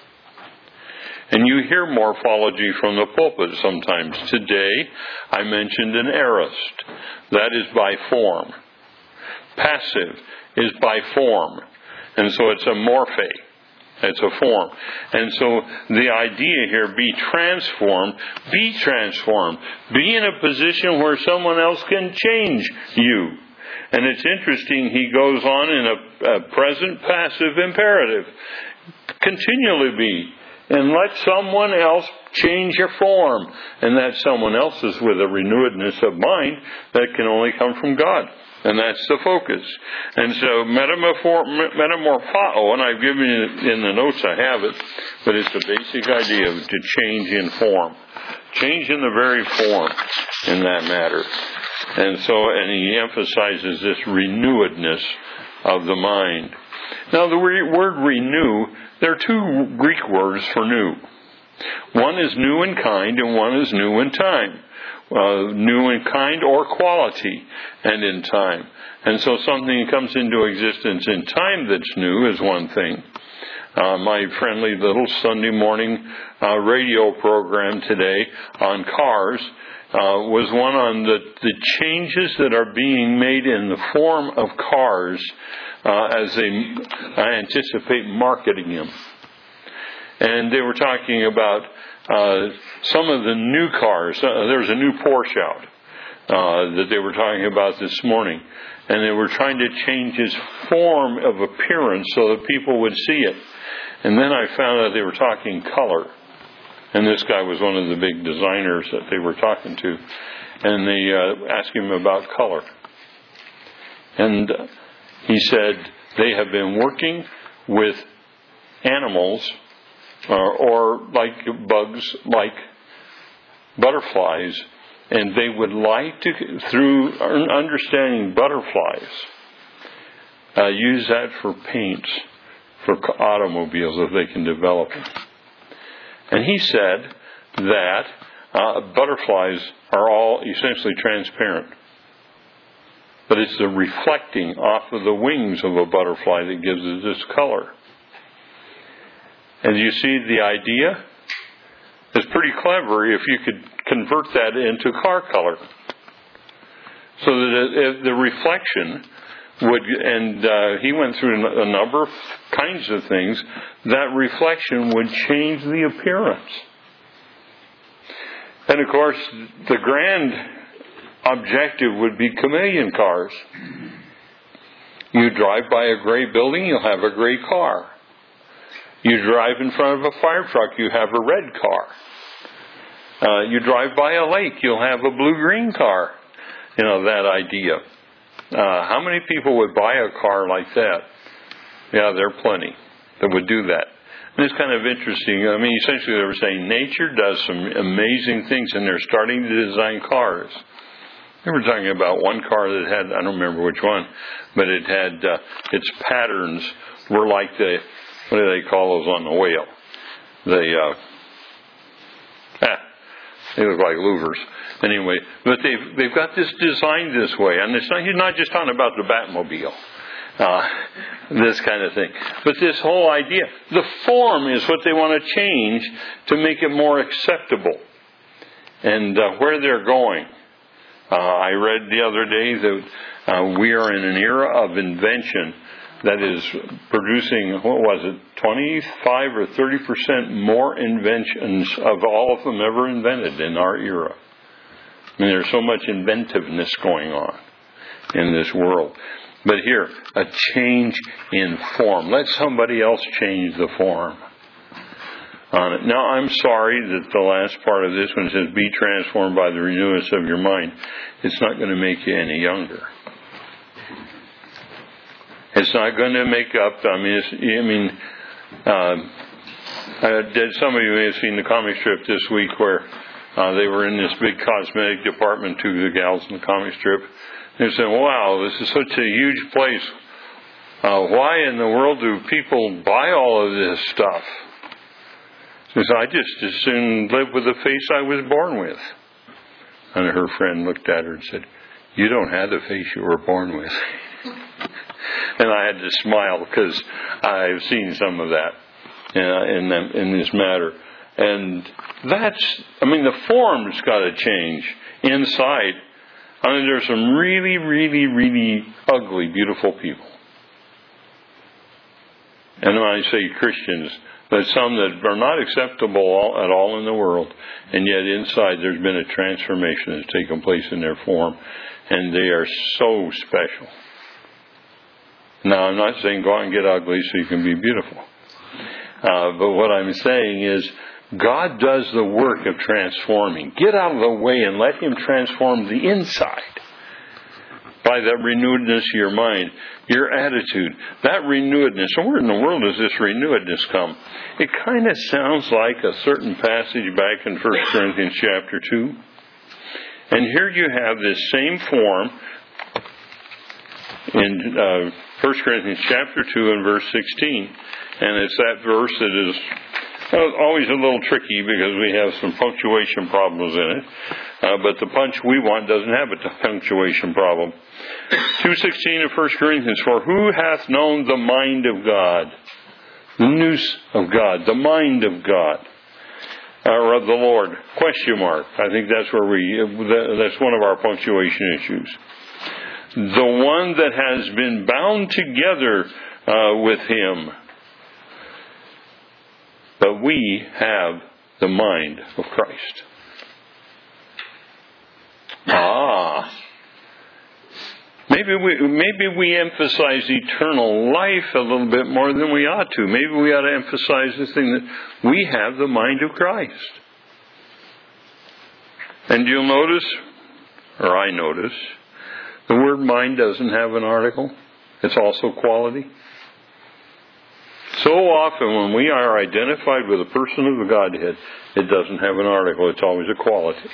And you hear morphology from the pulpit sometimes. Today, I mentioned an aorist. That is by form. Passive is by form. And so it's a morphe. It's a form. And so the idea here, be transformed, be transformed. Be in a position where someone else can change you. And it's interesting, he goes on in a, a present passive imperative. Continually be. And let someone else change your form. And that someone else is with a renewedness of mind that can only come from God. And that's the focus. And so metamorpho, and I've given you in the notes, I have it, but it's the basic idea of to change in form. Change in the very form in that matter. And so, and he emphasizes this renewedness of the mind. Now, the word renew, there are two Greek words for new. One is new in kind, and one is new in time. Uh, new in kind or quality, and in time. And so something comes into existence in time that's new is one thing. Uh, my friendly little Sunday morning uh, radio program today on cars uh, was one on the, the changes that are being made in the form of cars uh, as they, I anticipate, marketing them. And they were talking about uh, some of the new cars. Uh, there's a new Porsche out uh, that they were talking about this morning. And they were trying to change its form of appearance so that people would see it. And then I found out they were talking color. And this guy was one of the big designers that they were talking to. And they uh, asked him about color. And he said they have been working with animals or, or like bugs, like butterflies. And they would like to, through understanding butterflies, uh, use that for paints for automobiles if they can develop them. And he said that uh, butterflies are all essentially transparent. But it's the reflecting off of the wings of a butterfly that gives it this color. And you see the idea? It's pretty clever if you could convert that into car color. So that it, the reflection would, and uh, he went through a number of kinds of things, that reflection would change the appearance. And of course, the grand objective would be chameleon cars. You drive by a gray building, you'll have a gray car. You drive in front of a fire truck, you have a red car. Uh, you drive by a lake, you'll have a blue-green car. You know, that idea. Uh, how many people would buy a car like that? Yeah, there are plenty that would do that. And it's kind of interesting. I mean, essentially they were saying nature does some amazing things, and they're starting to design cars. They were talking about one car that had, I don't remember which one, but it had, uh, its patterns were like the, what do they call those on the whale? The, uh, ah, they look like louvers. Anyway, but they've, they've got this design this way. And it's not, he's not just talking about the Batmobile. Uh, this kind of thing. But this whole idea, the form is what they want to change to make it more acceptable. And uh, where they're going. Uh, I read the other day that uh, we are in an era of invention that is producing, what was it, twenty-five or thirty percent more inventions of all of them ever invented in our era. I mean, there's so much inventiveness going on in this world. But here, a change in form. Let somebody else change the form on it. Now, I'm sorry that the last part of this one says, be transformed by the renewance of your mind. It's not going to make you any younger. It's not going to make up, I mean, it's, I mean, uh, I did, some of you may have seen the comic strip this week where uh, they were in this big cosmetic department, two of the gals in the comic strip. They said, wow, this is such a huge place. Uh, why in the world do people buy all of this stuff? She said, I just as soon live with the face I was born with. And her friend looked at her and said, you don't have the face you were born with. And I had to smile because I've seen some of that uh, in, them, in this matter. And that's, I mean, the form's got to change inside. I mean, there's some really, really, really ugly, beautiful people. And when I say Christians, there's some that are not acceptable at all in the world. And yet inside there's been a transformation that's taken place in their form. And they are so special. Now, I'm not saying go out and get ugly so you can be beautiful. Uh, but what I'm saying is God does the work of transforming. Get out of the way and let Him transform the inside. By that renewedness of your mind, your attitude, that renewedness. And where in the world does this renewedness come? It kind of sounds like a certain passage back in First Corinthians chapter two. And here you have this same form in uh, First Corinthians chapter two and verse sixteen. And it's that verse that is always a little tricky because we have some punctuation problems in it. Uh, but the punch we want doesn't have a punctuation problem. two sixteen of First Corinthians, for who hath known the mind of God? The nous of God, the mind of God. or of the Lord? Question mark. I think that's where we, that's one of our punctuation issues. The one that has been bound together uh, with Him. But we have the mind of Christ. Ah. Maybe we maybe we emphasize eternal life a little bit more than we ought to. Maybe we ought to emphasize the thing that we have the mind of Christ. And you'll notice, or I notice, the word mind doesn't have an article. It's also quality. So often when we are identified with a person of the Godhead, it doesn't have an article. It's always a quality.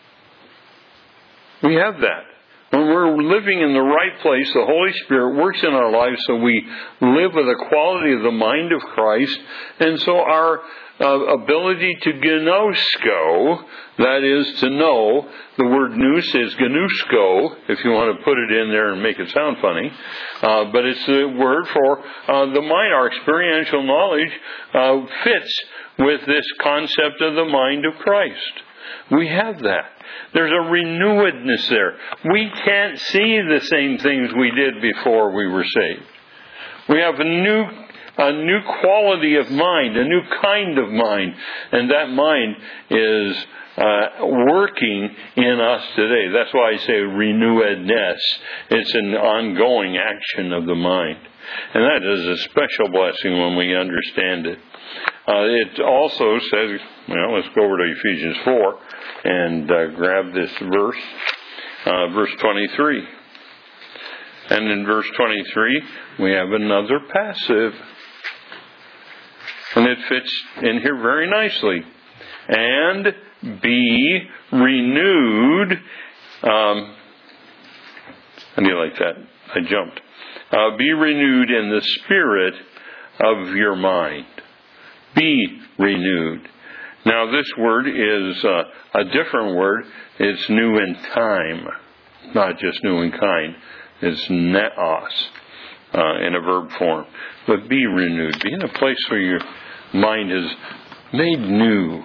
We have that. When we're living in the right place, the Holy Spirit works in our lives so we live with a quality of the mind of Christ. And so our uh, ability to gnosko, that is to know, the word nous is gnusko, if you want to put it in there and make it sound funny. Uh, but it's the word for uh, the mind. Our experiential knowledge uh, fits with this concept of the mind of Christ. We have that. There's a renewedness there. We can't see the same things we did before we were saved. We have a new, a new quality of mind, a new kind of mind, and that mind is uh, working in us today. That's why I say renewedness. It's an ongoing action of the mind, and that is a special blessing when we understand it. Uh, it also says, well, let's go over to Ephesians four and uh, grab this verse, uh, verse twenty-three. And in verse twenty-three, we have another passive. And it fits in here very nicely. And be renewed. Um, how do you like that? I jumped. Uh, be renewed in the spirit of your mind. Be renewed. Now this word is uh, a different word. It's new in time, not just new in kind. It's neos uh, in a verb form. But be renewed. Be in a place where your mind is made new.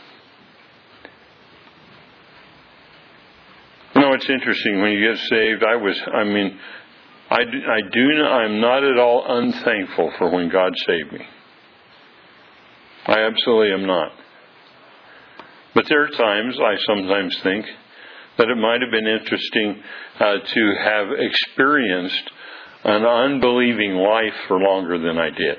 You know, it's interesting when you get saved. I was, I mean, I do, I do, I'm not at all unthankful for when God saved me. I absolutely am not. But there are times, I sometimes think, that it might have been interesting uh, to have experienced an unbelieving life for longer than I did.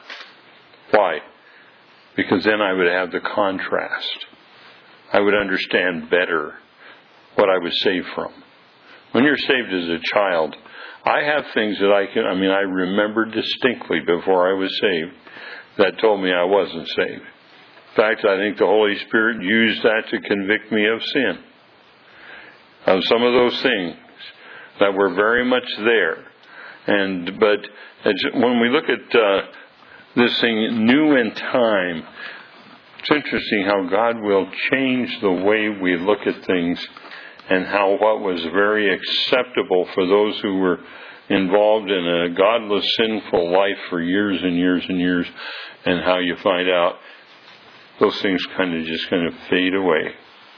Why? Because then I would have the contrast. I would understand better what I was saved from. When you're saved as a child, I have things that I can, I mean, I remember distinctly before I was saved that told me I wasn't saved. In fact, I think the Holy Spirit used that to convict me of sin. Of some of those things that were very much there. And but when we look at uh, this thing new in time, it's interesting how God will change the way we look at things, and how what was very acceptable for those who were involved in a godless, sinful life for years and years and years, and how you find out those things kind of just kind of fade away.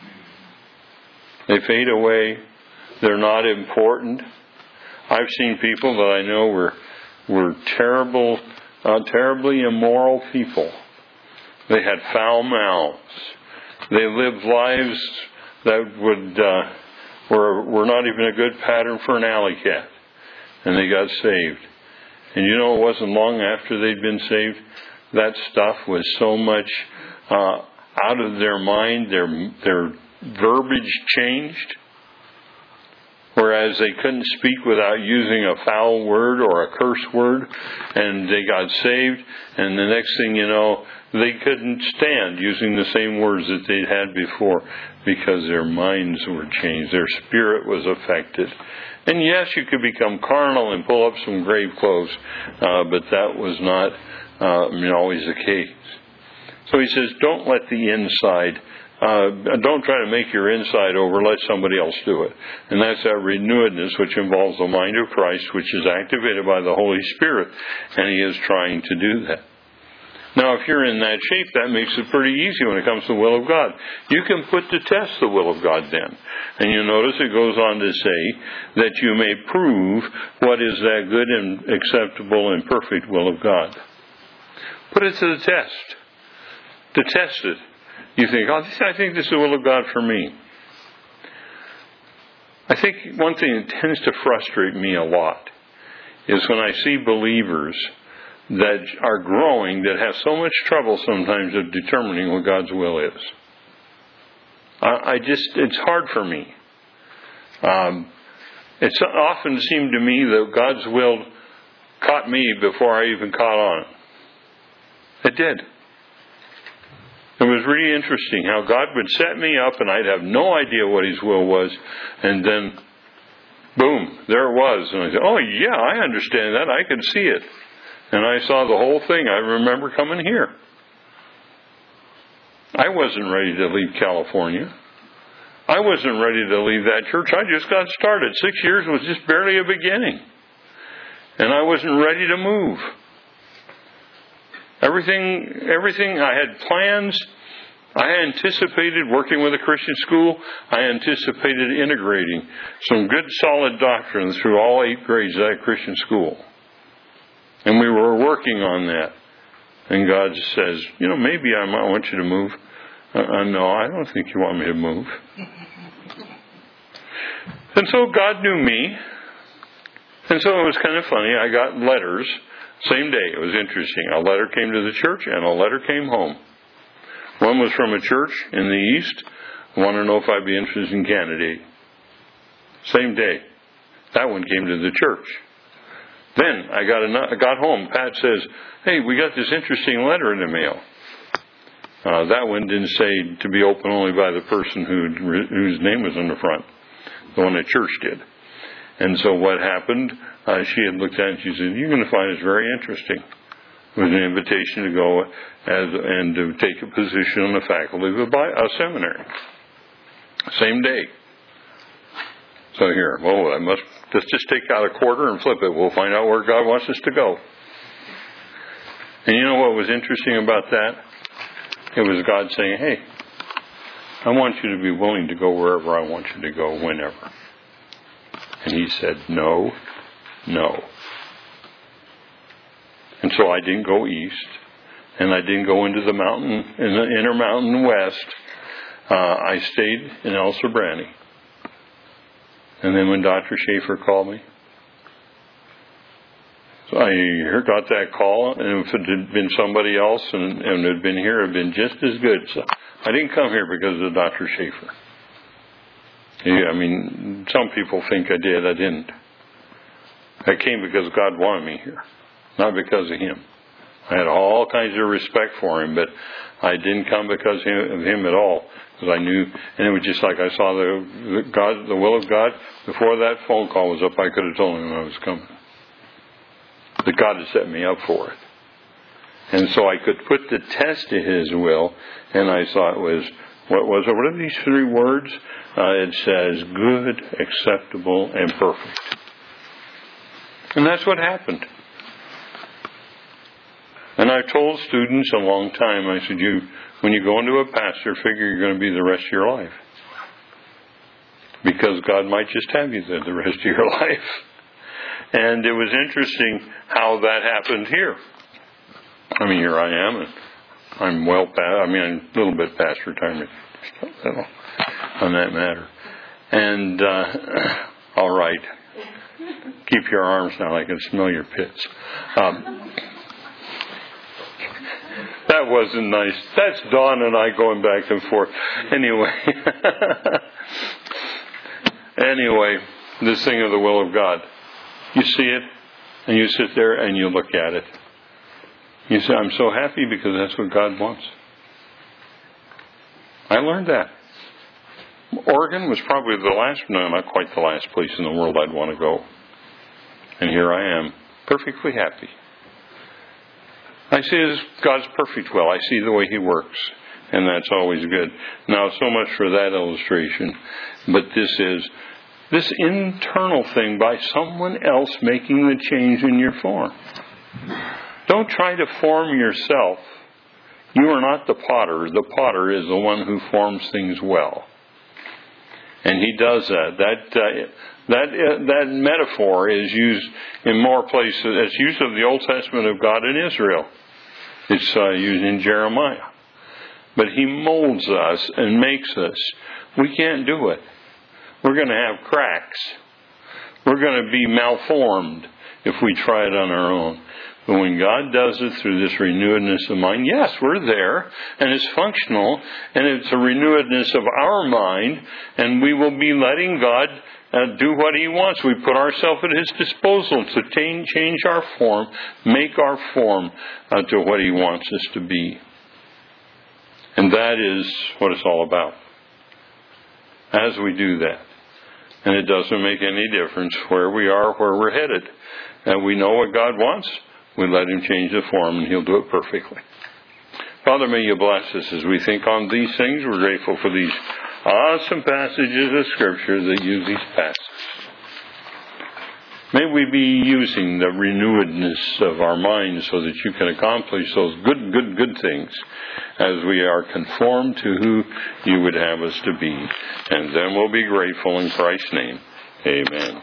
They fade away. They're not important. I've seen people that I know were were terrible, uh, terribly immoral people. They had foul mouths. They lived lives that would uh, were were not even a good pattern for an alley cat, and they got saved. And you know, it wasn't long after they'd been saved, that stuff was so much uh, out of their mind. Their their verbiage changed. Whereas they couldn't speak without using a foul word or a curse word, and they got saved, and the next thing you know, they couldn't stand using the same words that they'd had before, because their minds were changed, their spirit was affected. And yes, you could become carnal and pull up some grave clothes, uh, but that was not uh, I mean, always the case. So he says, don't let the inside Uh, don't try to make your inside over. Let somebody else do it. And that's that renewedness, which involves the mind of Christ, which is activated by the Holy Spirit. And He is trying to do that. Now, if you're in that shape, that makes it pretty easy when it comes to the will of God. You can put to test the will of God then. And you notice it goes on to say that you may prove what is that good and acceptable and perfect will of God. Put it to the test. To test it. You think, oh, I think this is the will of God for me. I think one thing that tends to frustrate me a lot is when I see believers that are growing that have so much trouble sometimes of determining what God's will is. I, I just, it's hard for me. Um, it's often seemed to me that God's will caught me before I even caught on. It did. It was really interesting how God would set me up and I'd have no idea what His will was, and then, boom, there it was. And I said, oh yeah, I understand that. I can see it. And I saw the whole thing. I remember coming here. I wasn't ready to leave California. I wasn't ready to leave that church. I just got started. Six years was just barely a beginning. And I wasn't ready to move. Everything, everything, I had plans. I anticipated working with a Christian school. I anticipated integrating some good solid doctrine through all eight grades of that Christian school. And we were working on that. And God says, you know, maybe I might want you to move. Uh, uh, no, I don't think you want me to move. And so God knew me. And so it was kind of funny. I got letters. Same day. It was interesting. A letter came to the church and a letter came home. One was from a church in the East. I want to know if I'd be interested in candidating. Same day. That one came to the church. Then I got a, I got home. Pat says, hey, we got this interesting letter in the mail. Uh, that one didn't say to be opened only by the person who, whose name was on the front. The one the church did. And so what happened, uh, she had looked at it and she said, you're going to find this very interesting. It was an invitation to go as, and to take a position on the faculty of a, a seminary. Same day. So here, well, I must let's just take out a quarter and flip it. We'll find out where God wants us to go. And you know what was interesting about that? It was God saying, hey, I want you to be willing to go wherever I want you to go, whenever. And He said, no, no. And so I didn't go east, and I didn't go into the mountain, in the inner mountain west. Uh, I stayed in El Sobrante. And then when Doctor Schaefer called me, so I got that call, and if it had been somebody else and, and it had been here, it had been just as good. So I didn't come here because of Doctor Schaefer. Yeah, I mean, some people think I did. I didn't. I came because God wanted me here, not because of him. I had all kinds of respect for him, but I didn't come because of him at all. Because I knew, and it was just like I saw the, the God, the will of God. Before that phone call was up, I could have told him I was coming. But God had set me up for it. And so I could put the test to His will, and I saw it was, what was it? What are these three words? Uh, it says, good, acceptable, and perfect. And that's what happened. And I told students a long time, I said, you, when you go into a pastor, figure you're going to be the rest of your life. Because God might just have you there the rest of your life. And it was interesting how that happened here. I mean, here I am, and I'm well past, I mean, I'm a little bit past retirement on that matter. And, uh, all right. Keep your arms down, I can smell your pits. Um, that wasn't nice. That's Dawn and I going back and forth. Anyway. Anyway, this thing of the will of God. You see it, and you sit there and you look at it. You say, I'm so happy because that's what God wants. I learned that. Oregon was probably the last, no, not quite the last place in the world I'd want to go. And here I am, perfectly happy. I see it as God's perfect will. I see the way He works. And that's always good. Now, so much for that illustration. But this is this internal thing by someone else making the change in your form. Don't try to form yourself You are not the potter. The potter is the one who forms things well. And he does that. That uh, that uh, that metaphor is used in more places. It's used of the Old Testament of God in Israel. It's uh, used in Jeremiah. But he molds us and makes us. We can't do it. We're going to have cracks. We're going to be malformed if we try it on our own. But when God does it through this renewedness of mind, yes, we're there, and it's functional, and it's a renewedness of our mind, and we will be letting God uh, do what He wants. We put ourselves at His disposal to change, change our form, make our form uh, to what He wants us to be. And that is what it's all about. As we do that, and it doesn't make any difference where we are, where we're headed, and we know what God wants, we let Him change the form, and He'll do it perfectly. Father, may You bless us as we think on these things. We're grateful for these awesome passages of Scripture that use these passages. May we be using the renewedness of our minds so that You can accomplish those good, good, good things as we are conformed to who You would have us to be. And then we'll be grateful in Christ's name. Amen.